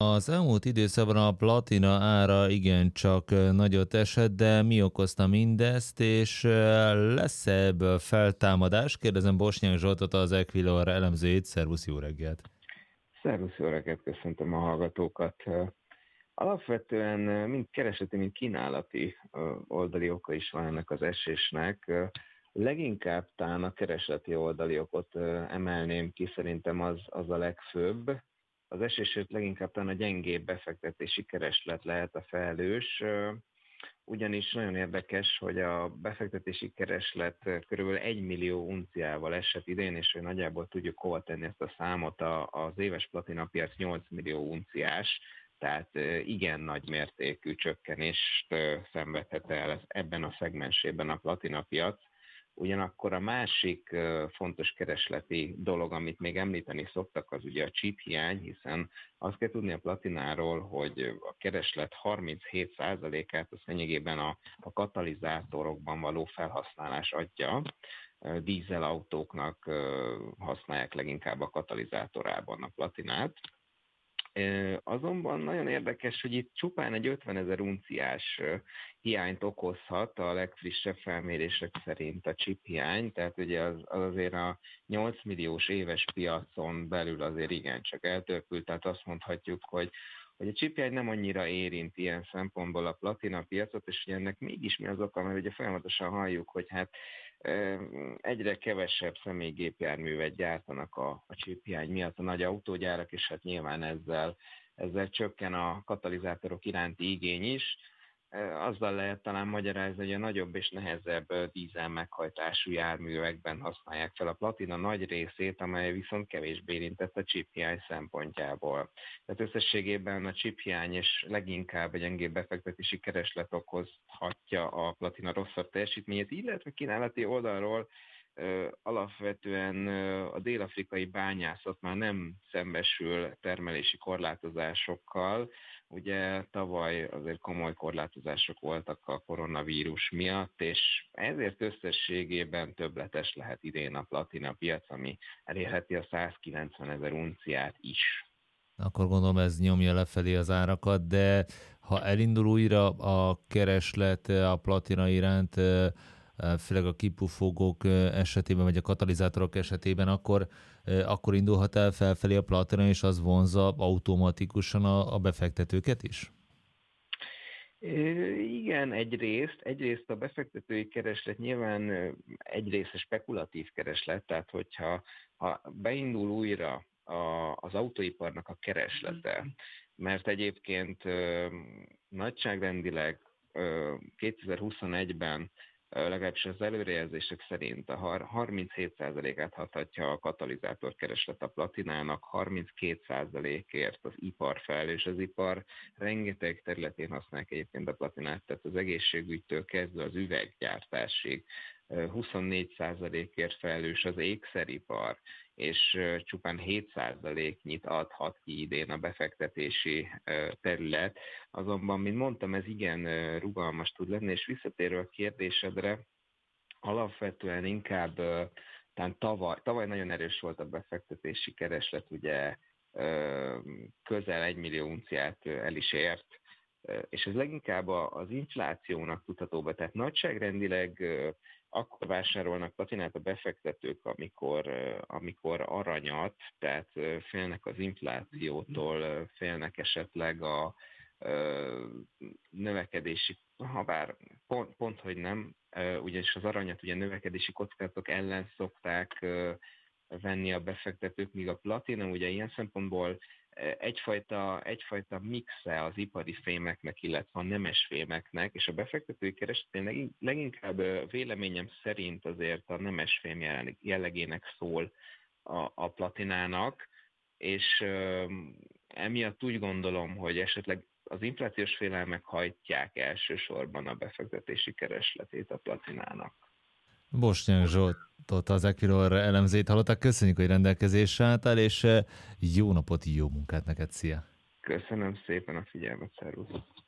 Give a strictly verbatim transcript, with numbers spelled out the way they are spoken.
Az elmúlt időszakban a platina ára igencsak nagyot esett, de mi okozta mindezt, és lesz-e ebből feltámadás? Kérdezem Bosnyák Zsoltot, az Equilor elemzőjét. Szervusz, jó reggelt! Szervusz, jó reggelt, köszöntöm a hallgatókat. Alapvetően mind keresleti, mind kínálati oldali oka is van ennek az esésnek. Leginkább talán a keresleti oldali okot emelném ki, szerintem az, az a legfőbb. Az esésért leginkább talán a gyengébb befektetési kereslet lehet a felelős, ugyanis nagyon érdekes, hogy a befektetési kereslet körülbelül egy millió unciával esett idén, és hogy nagyjából tudjuk hova tenni ezt a számot, az éves platinapiac nyolc millió unciás, tehát igen nagy mértékű csökkenést szenvedhet el ebben a szegmensében a platinapiac. Ugyanakkor a másik fontos keresleti dolog, amit még említeni szoktak, az ugye a chip hiány, hiszen azt kell tudni a platináról, hogy a kereslet harminchét százalékát az lényegében a, a katalizátorokban való felhasználás adja. Dízelautóknak használják leginkább a katalizátorában a platinát. Azonban nagyon érdekes, hogy itt csupán egy ötvenezer unciás hiányt okozhat a legfrissebb felmérések szerint a chip hiány, tehát ugye az, az azért a nyolc milliós éves piacon belül azért igencsak eltörpült, tehát azt mondhatjuk, hogy hogy a chipjegy nem annyira érint ilyen szempontból a platina piacot, és ugye ennek mégis mi az oka, mert ugye folyamatosan halljuk, hogy hát egyre kevesebb személygépjárművet gyártanak a, a chiphiány miatt a nagy autógyárak, és hát nyilván ezzel, ezzel csökken a katalizátorok iránti igény is. Azzal lehet talán magyarázni, hogy a nagyobb és nehezebb dízel meghajtású járművekben használják fel a platina nagy részét, amely viszont kevésbé érintett a chiphiány szempontjából. Tehát összességében a chiphiány és leginkább egy gyengébb befektetési kereslet okozhatja a platina rosszabb teljesítményét, illetve kínálati oldalról alapvetően a dél-afrikai bányászat már nem szembesül termelési korlátozásokkal. Ugye tavaly azért komoly korlátozások voltak a koronavírus miatt, és ezért összességében többletes lehet idén a platina piac, ami elérheti a százkilencvenezer unciát is. Akkor gondolom ez nyomja lefelé az árakat, de ha elindul újra a kereslet a platina iránt, főleg a kipufogók esetében, vagy a katalizátorok esetében, akkor, akkor indulhat el felfelé a platina, és az vonzza automatikusan a, a befektetőket is? Igen, egyrészt, egyrészt a befektetői kereslet nyilván egyrészt a spekulatív kereslet, tehát hogyha ha beindul újra a, az autóiparnak a kereslete, mert egyébként nagyságrendileg kétezer-huszonegyben legalábbis az előrejelzések szerint a harminchét százalékát hathatja a katalizátor kereslet a platinának, harminckét százalékért az ipar fel, és az ipar rengeteg területén használják egyébként a platinát, tehát az egészségügytől kezdve az üveggyártásig, huszonnégy százalékért felelős az ékszeripar, és csupán hét százaléknyit adhat ki idén a befektetési terület. Azonban, mint mondtam, ez igen rugalmas tud lenni, és visszatérve a kérdésedre, alapvetően inkább talán tavaly, tavaly nagyon erős volt a befektetési kereslet, ugye közel egy millió unciát el is ért, és ez leginkább az inflációnak tudható be, tehát nagyságrendileg akkor vásárolnak platinát a befektetők, amikor, amikor aranyat, tehát félnek az inflációtól, félnek esetleg a növekedési, habár pont, pont hogy nem, ugyanis az aranyat ugye növekedési kockázatok ellen szokták venni a befektetők, míg a platina ugye ilyen szempontból egyfajta, egyfajta mixe az ipari fémeknek, illetve a nemes fémeknek, és a befektetői keresletén leginkább véleményem szerint azért a nemes fém jellegének szól a, a platinának, és emiatt úgy gondolom, hogy esetleg az inflációs félelmek hajtják elsősorban a befektetési keresletét a platinának. Bosnyák Zsoltot, az Equilor elemzőjét hallották. Köszönjük, hogy rendelkezésre álltál, és jó napot, jó munkát neked, szia! Köszönöm szépen a figyelmet, szervusz!